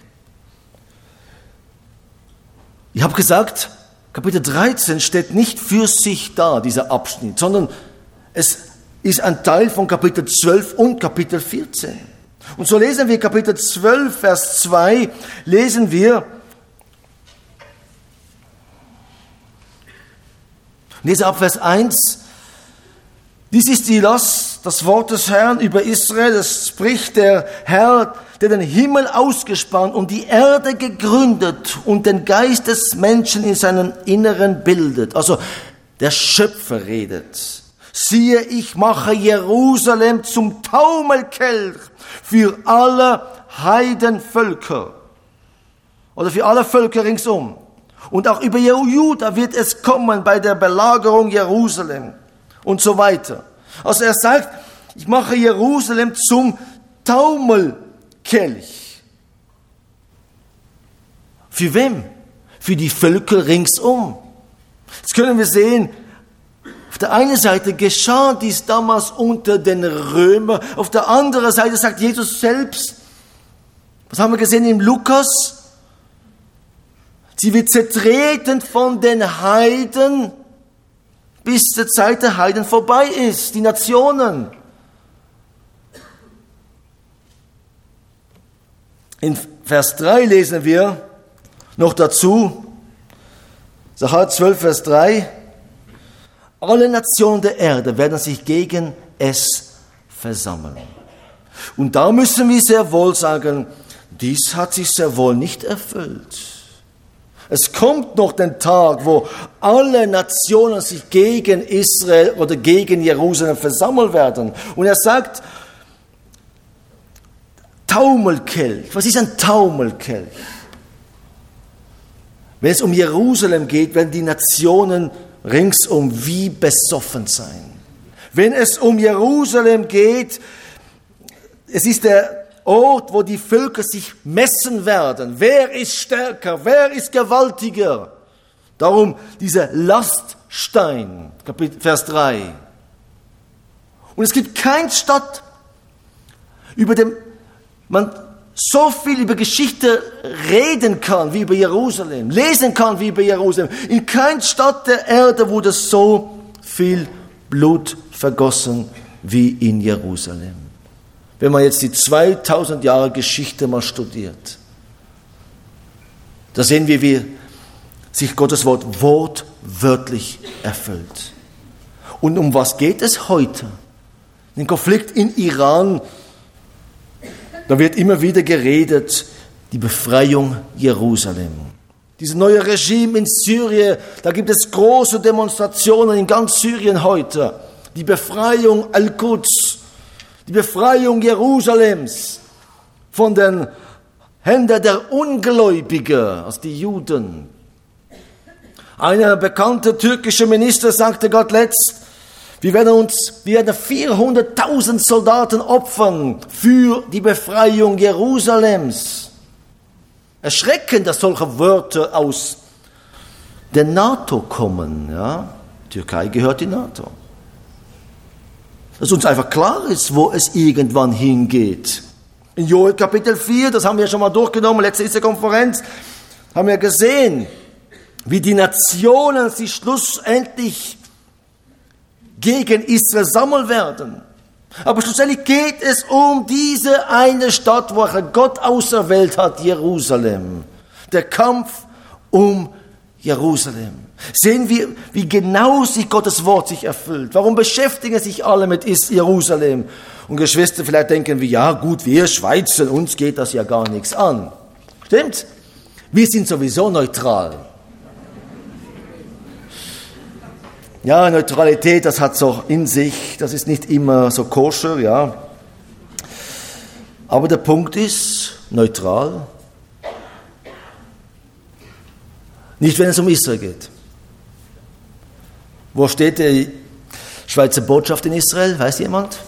Ich habe gesagt, Kapitel 13 steht nicht für sich da, dieser Abschnitt, sondern es ist ein Teil von Kapitel 12 und Kapitel 14. Und so lesen wir Kapitel 12, Vers 2, lesen wir, lese ab Vers 1, dies ist die Last, das Wort des Herrn über Israel, es spricht der Herr, der den Himmel ausgespannt und die Erde gegründet und den Geist des Menschen in seinem Inneren bildet. Also der Schöpfer redet. Siehe, ich mache Jerusalem zum Taumelkelch für alle Heidenvölker oder für alle Völker ringsum. Und auch über Juda wird es kommen bei der Belagerung Jerusalem und so weiter. Also er sagt, ich mache Jerusalem zum Taumelkelch. Für wem? Für die Völker ringsum. Jetzt können wir sehen, auf der einen Seite geschah dies damals unter den Römern, auf der anderen Seite sagt Jesus selbst, was haben wir gesehen im Lukas? Sie wird zertreten von den Heiden, bis die Zeit der Heiden vorbei ist, die Nationen. In Vers 3 lesen wir noch dazu, Sacharja 12, Vers 3, alle Nationen der Erde werden sich gegen es versammeln. Und da müssen wir sehr wohl sagen, dies hat sich sehr wohl nicht erfüllt. Es kommt noch der Tag, wo alle Nationen sich gegen Israel oder gegen Jerusalem versammeln werden. Und er sagt, Taumelkelch. Was ist ein Taumelkelch? Wenn es um Jerusalem geht, werden die Nationen ringsum wie besoffen sein. Wenn es um Jerusalem geht, es ist der Ort, wo die Völker sich messen werden. Wer ist stärker? Wer ist gewaltiger? Darum dieser Laststein, Vers 3. Und es gibt keine Stadt, über dem man so viel über Geschichte reden kann wie über Jerusalem, lesen kann wie über Jerusalem. In keiner Stadt der Erde wurde so viel Blut vergossen wie in Jerusalem. Wenn man jetzt die 2000 Jahre Geschichte mal studiert, da sehen wir, wie sich Gottes Wort wortwörtlich erfüllt. Und um was geht es heute? Den Konflikt in Iran, da wird immer wieder geredet, die Befreiung Jerusalem. Dieses neue Regime in Syrien, da gibt es große Demonstrationen in ganz Syrien heute. Die Befreiung Al-Quds, die Befreiung Jerusalems von den Händen der Ungläubigen, also die Juden. Ein bekannter türkischer Minister sagte Gott letzt, wir werden 400.000 Soldaten opfern für die Befreiung Jerusalems. Erschreckend, dass solche Wörter aus der NATO kommen. Ja? Die Türkei gehört die NATO. Dass uns einfach klar ist, wo es irgendwann hingeht. In Joel Kapitel 4, das haben wir schon mal durchgenommen, letzte Konferenz, haben wir gesehen, wie die Nationen sich schlussendlich gegen Israel sammeln werden. Aber schlussendlich geht es um diese eine Stadt, wo Gott auserwählt hat, Jerusalem. Der Kampf um Jerusalem. Sehen wir, wie genau sich Gottes Wort sich erfüllt. Warum beschäftigen sich alle mit Jerusalem? Und Geschwister, vielleicht denken wir, ja gut, wir Schweizer, uns geht das ja gar nichts an. Stimmt? Wir sind sowieso neutral. Ja, Neutralität, das hat so in sich, das ist nicht immer so koscher, ja. Aber der Punkt ist, neutral, nicht wenn es um Israel geht. Wo steht die Schweizer Botschaft in Israel? Weiß jemand?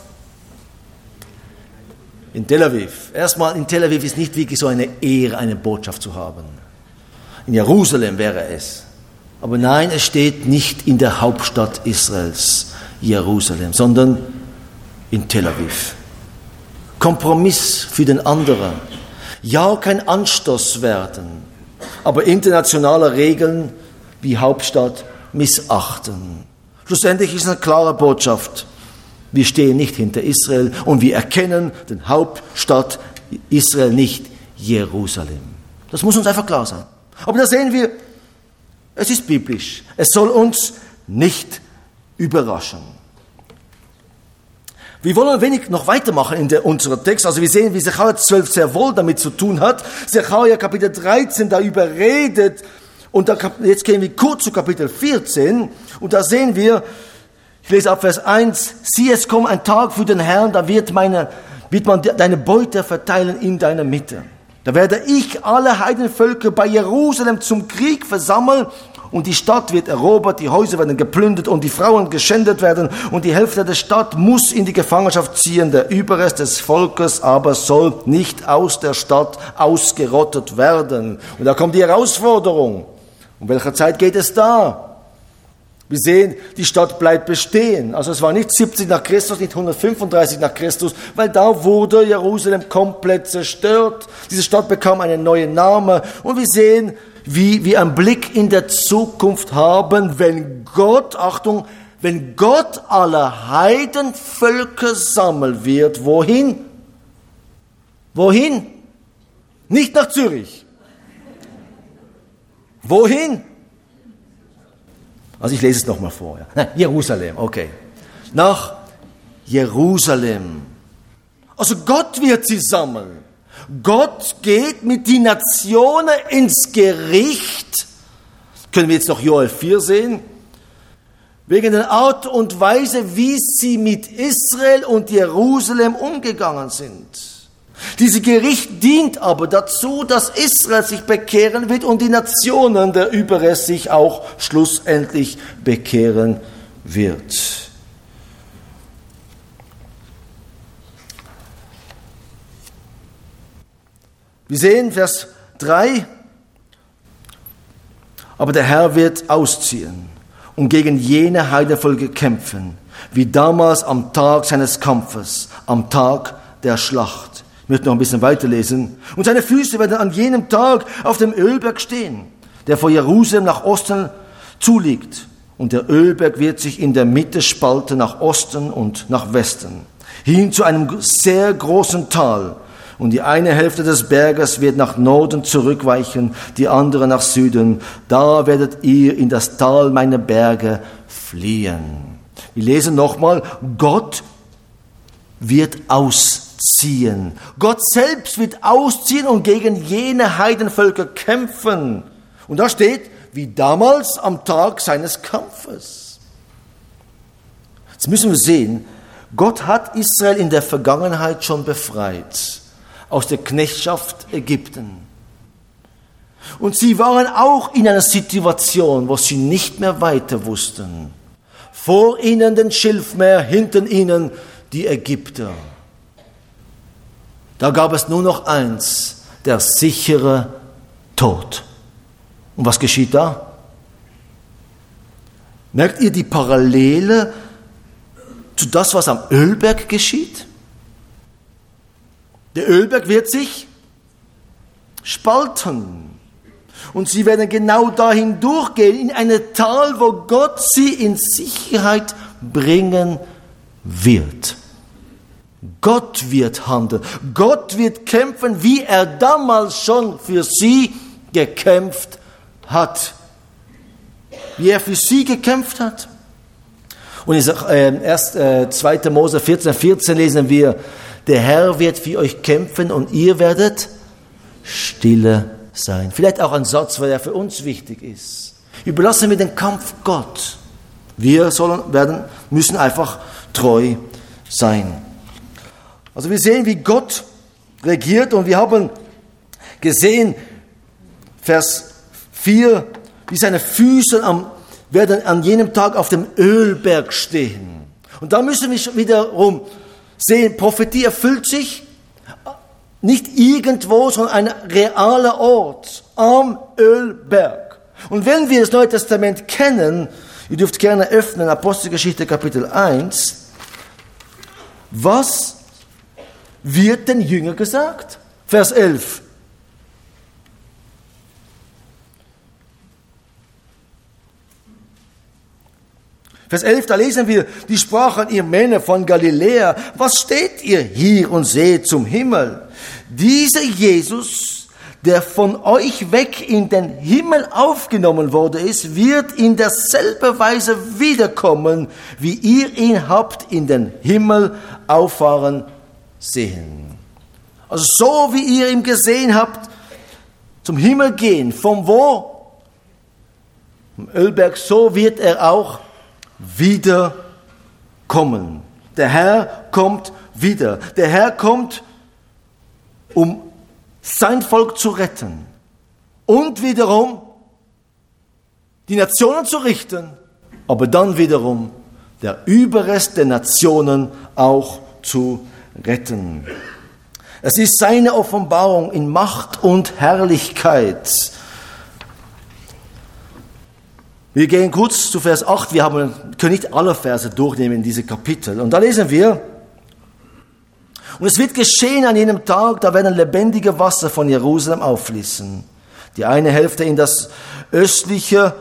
In Tel Aviv. Erstmal, in Tel Aviv ist nicht wirklich so eine Ehre, eine Botschaft zu haben. In Jerusalem wäre es. Aber nein, es steht nicht in der Hauptstadt Israels, Jerusalem, sondern in Tel Aviv. Kompromiss für den anderen. Ja, kein Anstoß werden, aber internationale Regeln wie Hauptstadt missachten. Schlussendlich ist eine klare Botschaft. Wir stehen nicht hinter Israel und wir erkennen den Hauptstadt Israel nicht, Jerusalem. Das muss uns einfach klar sein. Aber da sehen wir, es ist biblisch. Es soll uns nicht überraschen. Wir wollen ein wenig noch weitermachen in unserem Text. Also wir sehen, wie Sacharja 12 sehr wohl damit zu tun hat. Sacharja Kapitel 13 darüber redet. Und jetzt gehen wir kurz zu Kapitel 14. Und da sehen wir, ich lese ab Vers 1, siehe, es kommt ein Tag für den Herrn, da wird man deine Beute verteilen in deiner Mitte. Da werde ich alle Heidenvölker bei Jerusalem zum Krieg versammeln und die Stadt wird erobert, die Häuser werden geplündert und die Frauen geschändet werden und die Hälfte der Stadt muss in die Gefangenschaft ziehen. Der Überrest des Volkes aber soll nicht aus der Stadt ausgerottet werden. Und da kommt die Herausforderung. Um welcher Zeit geht es da? Wir sehen, die Stadt bleibt bestehen. Also es war nicht 70 nach Christus, nicht 135 nach Christus, weil da wurde Jerusalem komplett zerstört. Diese Stadt bekam einen neuen Namen. Und wir sehen, wie wir einen Blick in der Zukunft haben, wenn Gott, Achtung, wenn Gott alle Heidenvölker sammeln wird. Wohin? Wohin? Nicht nach Zürich. Wohin? Also ich lese es nochmal vor. Ja. Jerusalem, okay. Nach Jerusalem. Also Gott wird sie sammeln. Gott geht mit den Nationen ins Gericht. Können wir jetzt noch Joel 4 sehen? Wegen der Art und Weise, wie sie mit Israel und Jerusalem umgegangen sind. Dieses Gericht dient aber dazu, dass Israel sich bekehren wird und die Nationen, der Überrest, sich auch schlussendlich bekehren wird. Wir sehen Vers 3, aber der Herr wird ausziehen und gegen jene Heidenvölker kämpfen, wie damals am Tag seines Kampfes, am Tag der Schlacht. Ich möchte noch ein bisschen weiterlesen. Und seine Füße werden an jenem Tag auf dem Ölberg stehen, der vor Jerusalem nach Osten zuliegt. Und der Ölberg wird sich in der Mitte spalten nach Osten und nach Westen, hin zu einem sehr großen Tal. Und die eine Hälfte des Berges wird nach Norden zurückweichen, die andere nach Süden. Da werdet ihr in das Tal meiner Berge fliehen. Wir lesen nochmal, Gott wird ausziehen. Gott selbst wird ausziehen und gegen jene Heidenvölker kämpfen. Und da steht, wie damals am Tag seines Kampfes. Jetzt müssen wir sehen, Gott hat Israel in der Vergangenheit schon befreit aus der Knechtschaft Ägypten. Und sie waren auch in einer Situation, wo sie nicht mehr weiter wussten. Vor ihnen den Schilfmeer, hinter ihnen die Ägypter. Da gab es nur noch eins, der sichere Tod. Und was geschieht da? Merkt ihr die Parallele zu das, was am Ölberg geschieht? Der Ölberg wird sich spalten. Und sie werden genau dahin durchgehen, in eine Tal, wo Gott sie in Sicherheit bringen wird. Gott wird handeln. Gott wird kämpfen, wie er damals schon für sie gekämpft hat. Wie er für sie gekämpft hat. Und in 2. Mose 14 lesen wir, der Herr wird für euch kämpfen und ihr werdet stille sein. Vielleicht auch ein Satz, weil er für uns wichtig ist. Überlassen wir den Kampf Gott. Wir müssen einfach treu sein. Also wir sehen, wie Gott regiert und wir haben gesehen, Vers 4, wie seine Füße werden an jenem Tag auf dem Ölberg stehen. Und da müssen wir wiederum sehen, Prophetie erfüllt sich nicht irgendwo, sondern ein realer Ort am Ölberg. Und wenn wir das Neue Testament kennen, ihr dürft gerne öffnen, Apostelgeschichte Kapitel 1, was wird den Jüngern gesagt? Vers 11. Vers 11, da lesen wir, die sprachen, ihr Männer von Galiläa, was steht ihr hier und seht zum Himmel? Dieser Jesus, der von euch weg in den Himmel aufgenommen worden ist, wird in derselben Weise wiederkommen, wie ihr ihn habt in den Himmel auffahren sehen. Also so wie ihr ihn gesehen habt, zum Himmel gehen, von wo? Vom Ölberg, so wird er auch wieder kommen. Der Herr kommt wieder. Der Herr kommt, um sein Volk zu retten und wiederum die Nationen zu richten, aber dann wiederum der Überrest der Nationen auch zu retten. Es ist seine Offenbarung in Macht und Herrlichkeit. Wir gehen kurz zu Vers 8, wir können nicht alle Verse durchnehmen in diese Kapitel. Und da lesen wir, und es wird geschehen an jenem Tag, da werden lebendige Wasser von Jerusalem auffließen. Die eine Hälfte in das östliche,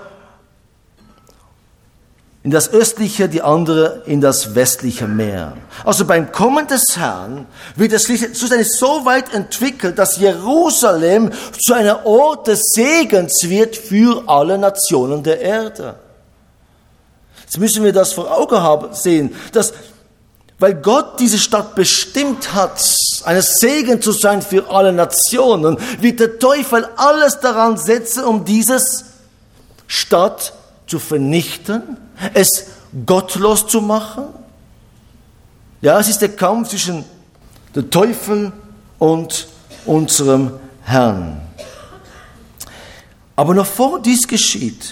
die andere in das westliche Meer. Also beim Kommen des Herrn wird es schlussendlich so weit entwickelt, dass Jerusalem zu einer Ort des Segens wird für alle Nationen der Erde. Jetzt müssen wir das vor Augen sehen, dass, weil Gott diese Stadt bestimmt hat, ein Segen zu sein für alle Nationen, wird der Teufel alles daran setzen, um diese Stadt zu vernichten, es gottlos zu machen. Ja, es ist der Kampf zwischen dem Teufel und unserem Herrn. Aber noch vor dies geschieht,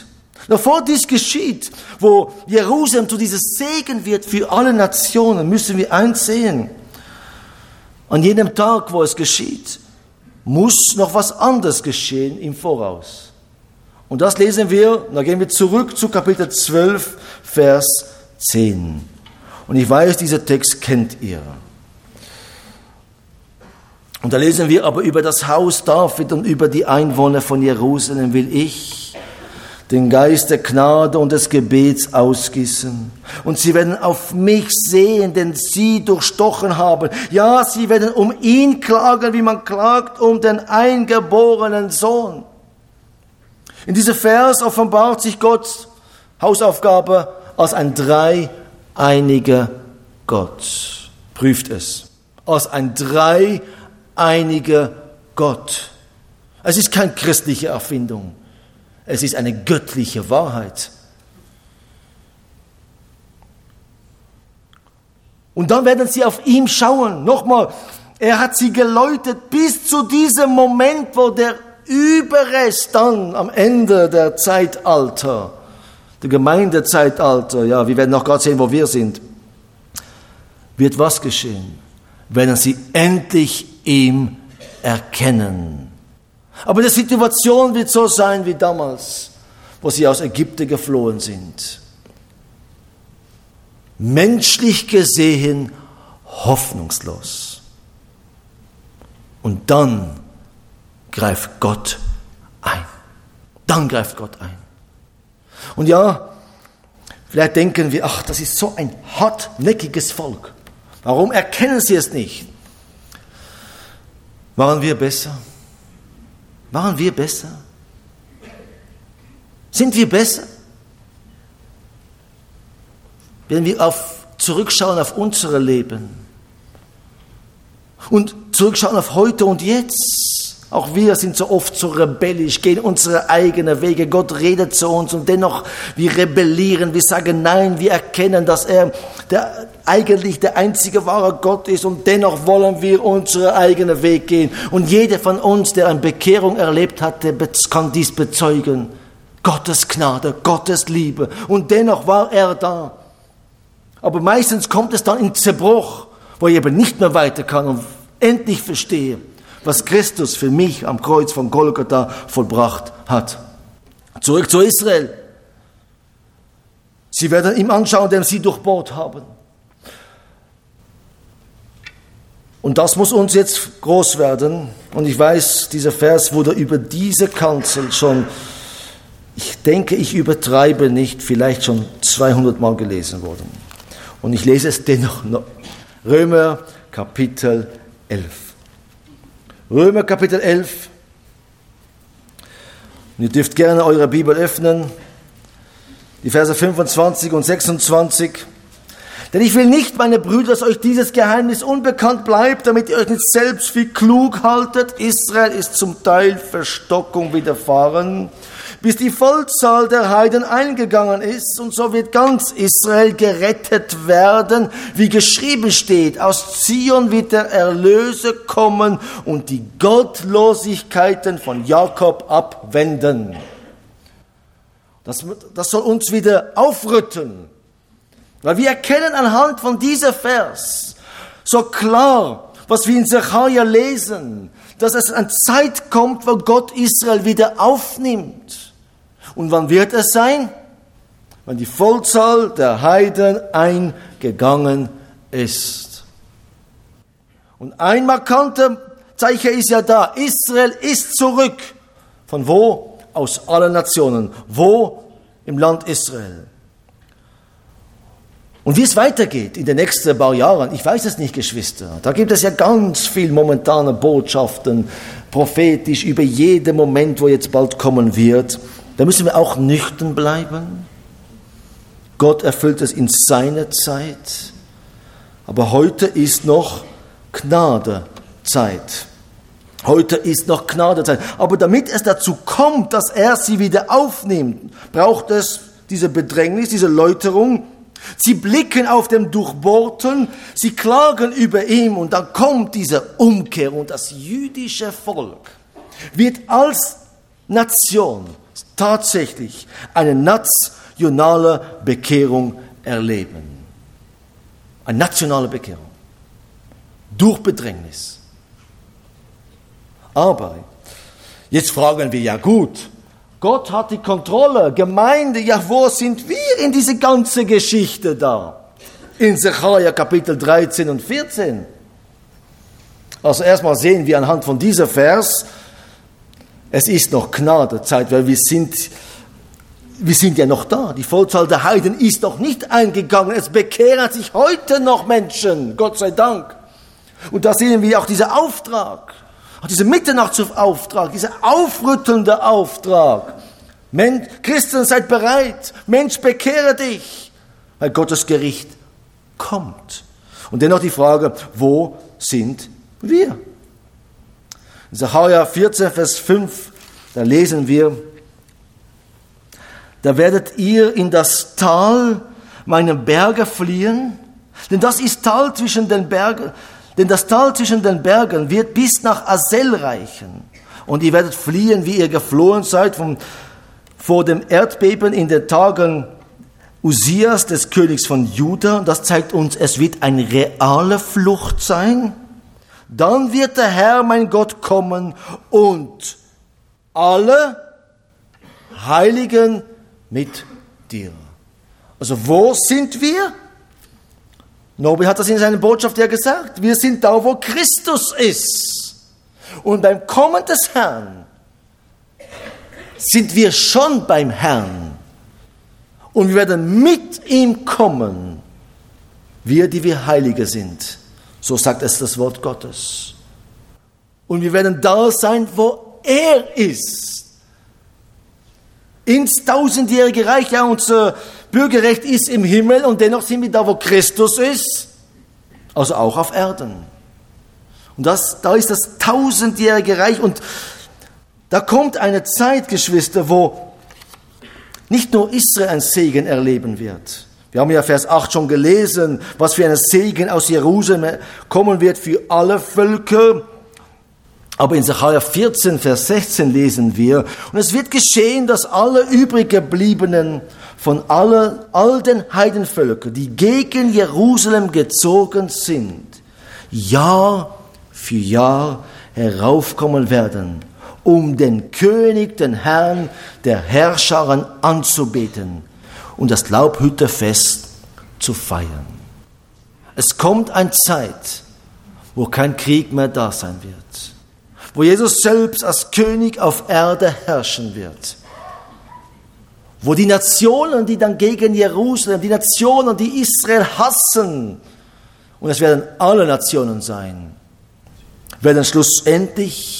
wo Jerusalem zu diesem Segen wird für alle Nationen, müssen wir eins sehen. An jedem Tag, wo es geschieht, muss noch was anderes geschehen im Voraus. Und das lesen wir, da gehen wir zurück zu Kapitel 12, Vers 10. Und ich weiß, dieser Text kennt ihr. Und da lesen wir, aber über das Haus David und über die Einwohner von Jerusalem will ich den Geist der Gnade und des Gebets ausgießen. Und sie werden auf mich sehen, den sie durchstochen haben. Ja, sie werden um ihn klagen, wie man klagt um den eingeborenen Sohn. In diesem Vers offenbart sich Gottes Hausaufgabe als ein dreieiniger Gott. Prüft es. Als ein dreieiniger Gott. Es ist keine christliche Erfindung. Es ist eine göttliche Wahrheit. Und dann werden sie auf ihn schauen. Nochmal, er hat sie geläutet bis zu diesem Moment, wo der Überrest dann am Ende der Zeitalter, der Gemeindezeitalter, ja, wir werden noch gerade sehen, wo wir sind, wird was geschehen? Werden sie endlich ihm erkennen. Aber die Situation wird so sein wie damals, wo sie aus Ägypten geflohen sind. Menschlich gesehen hoffnungslos. Und dann greift Gott ein. Dann greift Gott ein. Und ja, vielleicht denken wir, ach, das ist so ein hartnäckiges Volk. Warum erkennen sie es nicht? Waren wir besser? Waren wir besser? Sind wir besser? Wenn wir zurückschauen auf unser Leben und zurückschauen auf heute und jetzt. Auch wir sind so oft so rebellisch, gehen unsere eigenen Wege. Gott redet zu uns und dennoch wir rebellieren, wir sagen nein, wir erkennen, dass er eigentlich der einzige wahre Gott ist und dennoch wollen wir unseren eigenen Weg gehen. Und jeder von uns, der eine Bekehrung erlebt hat, der kann dies bezeugen. Gottes Gnade, Gottes Liebe und dennoch war er da. Aber meistens kommt es dann in Zerbruch, wo ich eben nicht mehr weiter kann und endlich verstehe, was Christus für mich am Kreuz von Golgatha vollbracht hat. Zurück zu Israel. Sie werden ihm anschauen, den sie durchbohrt haben. Und das muss uns jetzt groß werden. Und ich weiß, dieser Vers wurde über diese Kanzel schon, ich denke, ich übertreibe nicht, vielleicht schon 200 Mal gelesen worden. Und ich lese es dennoch noch. Römer Kapitel 11. Römer Kapitel 11. Und ihr dürft gerne eure Bibel öffnen. Die Verse 25 und 26. Denn ich will nicht, meine Brüder, dass euch dieses Geheimnis unbekannt bleibt, damit ihr euch nicht selbst für klug haltet. Israel ist zum Teil Verstockung widerfahren, bis die Vollzahl der Heiden eingegangen ist. Und so wird ganz Israel gerettet werden, wie geschrieben steht. Aus Zion wird der Erlöser kommen und die Gottlosigkeiten von Jakob abwenden. Das soll uns wieder aufrütteln. Weil wir erkennen anhand von dieser Vers so klar, was wir in Sacharja lesen, dass es eine Zeit kommt, wo Gott Israel wieder aufnimmt. Und wann wird es sein? Wenn die Vollzahl der Heiden eingegangen ist. Und ein markanter Zeichen ist ja da. Israel ist zurück. Von wo? Aus allen Nationen. Wo? Im Land Israel. Und wie es weitergeht in den nächsten paar Jahren, ich weiß es nicht, Geschwister. Da gibt es ja ganz viel momentane Botschaften, prophetisch über jeden Moment, wo jetzt bald kommen wird. Da müssen wir auch nüchtern bleiben. Gott erfüllt es in seiner Zeit. Aber heute ist noch Gnadezeit. Heute ist noch Gnadezeit. Aber damit es dazu kommt, dass er sie wieder aufnimmt, braucht es diese Bedrängnis, diese Läuterung. Sie blicken auf den Durchbohrten, sie klagen über ihn und dann kommt diese Umkehr und das jüdische Volk wird als Nation tatsächlich eine nationale Bekehrung erleben. Eine nationale Bekehrung. Durch Bedrängnis. Aber jetzt fragen wir, ja gut, Gott hat die Kontrolle, Gemeinde, ja wo sind wir in diese ganze Geschichte da? In Sacharja Kapitel 13 und 14. Also erstmal sehen wir anhand von dieser Vers, es ist noch Gnadezeit, weil wir sind ja noch da. Die Vollzahl der Heiden ist noch nicht eingegangen. Es bekehren sich heute noch Menschen, Gott sei Dank. Und da sehen wir auch diesen Auftrag. Auch dieser Mitternachtsauftrag, dieser aufrüttelnde Auftrag. Mensch, Christen, seid bereit. Mensch, bekehre dich. Weil Gottes Gericht kommt. Und dennoch die Frage, wo sind wir? In Sacharja 14, Vers 5, da lesen wir, da werdet ihr in das Tal meiner Berge fliehen, denn das ist Tal zwischen den Bergen. Denn das Tal zwischen den Bergen wird bis nach Asel reichen. Und ihr werdet fliehen, wie ihr geflohen seid vor dem Erdbeben in den Tagen Uzias, des Königs von Juda. Das zeigt uns, es wird eine reale Flucht sein. Dann wird der Herr, mein Gott, kommen und alle Heiligen mit dir. Also wo sind wir? Norbert hat das in seiner Botschaft ja gesagt. Wir sind da, wo Christus ist. Und beim Kommen des Herrn sind wir schon beim Herrn. Und wir werden mit ihm kommen. Wir, die wir Heilige sind. So sagt es das Wort Gottes. Und wir werden da sein, wo er ist. Ins tausendjährige Reich, ja, unser Bürgerrecht ist im Himmel und dennoch sind wir da, wo Christus ist, also auch auf Erden. Und da ist das tausendjährige Reich und da kommt eine Zeit, Geschwister, wo nicht nur Israel ein Segen erleben wird. Wir haben ja Vers 8 schon gelesen, was für ein Segen aus Jerusalem kommen wird für alle Völker. Aber in Sacharja 14, Vers 16 lesen wir, und es wird geschehen, dass alle übrig gebliebenen von all den Heidenvölkern, die gegen Jerusalem gezogen sind, Jahr für Jahr heraufkommen werden, um den König, den Herrn der Herrscharen anzubeten und das Laubhütterfest zu feiern. Es kommt eine Zeit, wo kein Krieg mehr da sein wird, wo Jesus selbst als König auf Erde herrschen wird, wo die Nationen, die dann gegen Jerusalem, die Nationen, die Israel hassen, und es werden alle Nationen sein, werden schlussendlich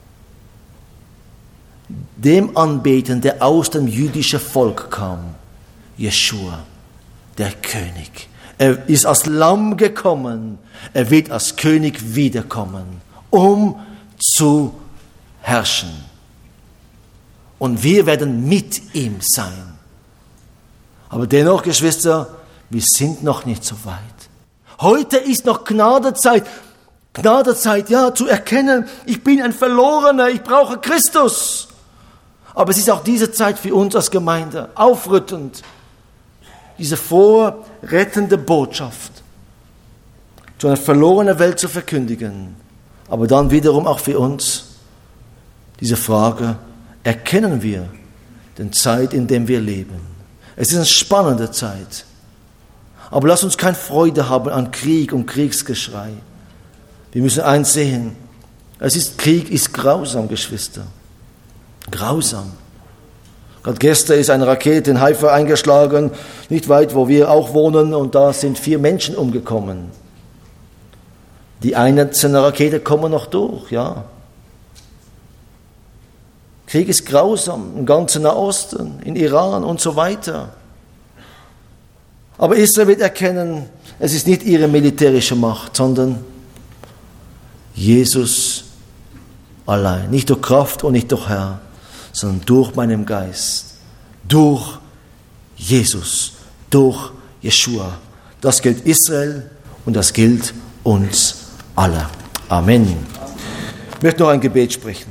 dem anbeten, der aus dem jüdischen Volk kam, Jeschua, der König. Er ist als Lamm gekommen, er wird als König wiederkommen, um zu herrschen. Und wir werden mit ihm sein. Aber dennoch, Geschwister, wir sind noch nicht so weit. Heute ist noch Gnadezeit. Gnadezeit, ja, zu erkennen, ich bin ein Verlorener, ich brauche Christus. Aber es ist auch diese Zeit für uns als Gemeinde aufrüttend, diese vorrettende Botschaft zu einer verlorenen Welt zu verkündigen. Aber dann wiederum auch für uns diese Frage, erkennen wir den Zeit, in der wir leben? Es ist eine spannende Zeit. Aber lass uns keine Freude haben an Krieg und Kriegsgeschrei. Wir müssen eins sehen, Krieg ist grausam, Geschwister. Grausam. Gerade gestern ist eine Rakete in Haifa eingeschlagen, nicht weit, wo wir auch wohnen, und da sind 4 Menschen umgekommen. Die einzelnen Raketen kommen noch durch, ja. Krieg ist grausam im ganzen Nahosten, in Iran und so weiter. Aber Israel wird erkennen, es ist nicht ihre militärische Macht, sondern Jesus allein. Nicht durch Kraft und nicht durch Herr, sondern durch meinen Geist. Durch Jesus. Durch Jeschua. Das gilt Israel und das gilt uns alle. Amen. Ich möchte noch ein Gebet sprechen.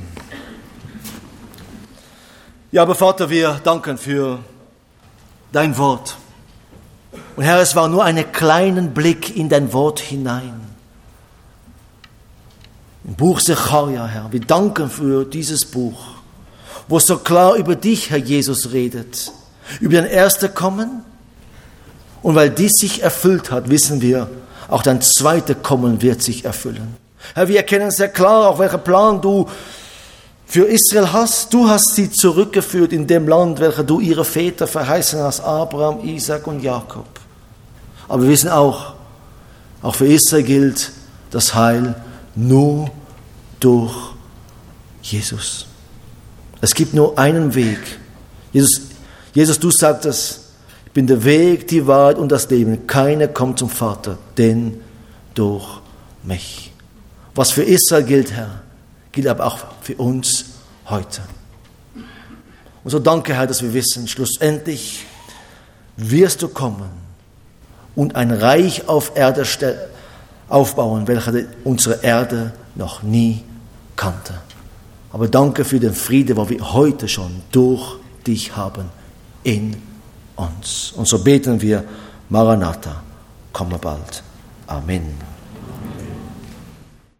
Ja, aber Vater, wir danken für dein Wort. Und Herr, es war nur ein kleiner Blick in dein Wort hinein. Im Buch Sacharja, Herr, wir danken für dieses Buch, wo es so klar über dich, Herr Jesus, redet, über dein erstes Kommen. Und weil dies sich erfüllt hat, wissen wir, auch dein zweites Kommen wird sich erfüllen. Herr, wir erkennen sehr klar, auch welchen Plan du für Israel hast. Du hast sie zurückgeführt in dem Land, welches du ihre Väter verheißen hast, Abraham, Isaac und Jakob. Aber wir wissen auch für Israel gilt das Heil nur durch Jesus. Es gibt nur einen Weg. Jesus, du sagtest, ich bin der Weg, die Wahrheit und das Leben. Keiner kommt zum Vater, denn durch mich. Was für Israel gilt, Herr, gilt aber auch für uns heute. Und so danke, Herr, dass wir wissen, schlussendlich wirst du kommen und ein Reich auf Erde aufbauen, welches unsere Erde noch nie kannte. Aber danke für den Frieden, den wir heute schon durch dich haben in uns. Und so beten wir, Maranatha, komme bald. Amen.